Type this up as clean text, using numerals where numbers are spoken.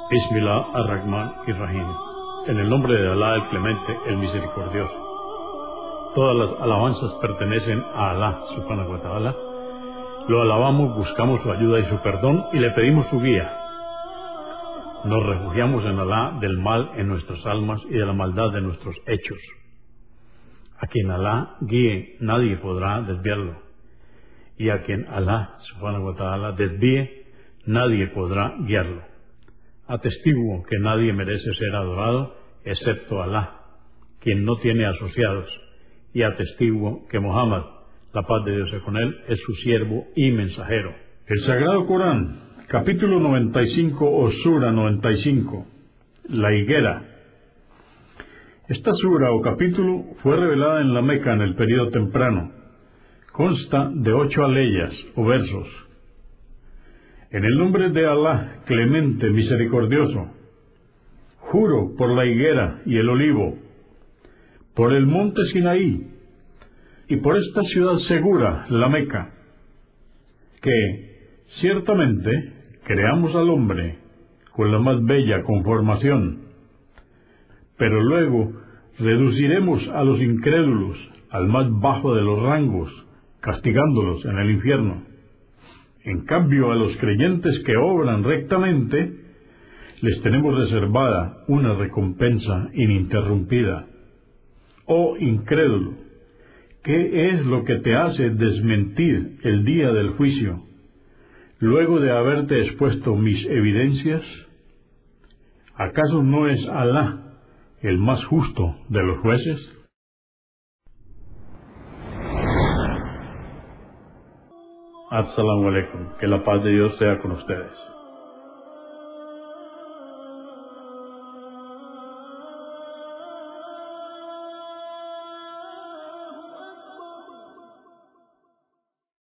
Bismillah ar-Rahman ir-Rahim. En el nombre de Alá, el Clemente, el Misericordioso. Todas las alabanzas pertenecen a Alá, subhanahu wa ta'ala. Lo alabamos, buscamos su ayuda y su perdón y le pedimos su guía. Nos refugiamos en Alá del mal en nuestras almas y de la maldad de nuestros hechos. A quien Alá guíe, nadie podrá desviarlo. Y a quien Alá, subhanahu wa ta'ala, desvíe, nadie podrá guiarlo. Atestiguo que nadie merece ser adorado excepto Alá, quien no tiene asociados, y atestiguo que Muhammad, la paz de Dios sea con él, es su siervo y mensajero. El Sagrado Corán, capítulo 95 o sura 95, la higuera. Esta sura o capítulo fue revelada en la Meca en el período temprano. Consta de 8 aleyas o versos. En el nombre de Alá, Clemente, Misericordioso, juro por la higuera y el olivo, por el monte Sinaí y por esta ciudad segura, la Meca, que ciertamente creamos al hombre con la más bella conformación, pero luego reduciremos a los incrédulos al más bajo de los rangos, castigándolos en el infierno. En cambio, a los creyentes que obran rectamente, les tenemos reservada una recompensa ininterrumpida. Oh incrédulo, ¿qué es lo que te hace desmentir el día del juicio, luego de haberte expuesto mis evidencias? ¿Acaso no es Alá el más justo de los jueces? Assalamu alaikum, que la paz de Dios sea con ustedes.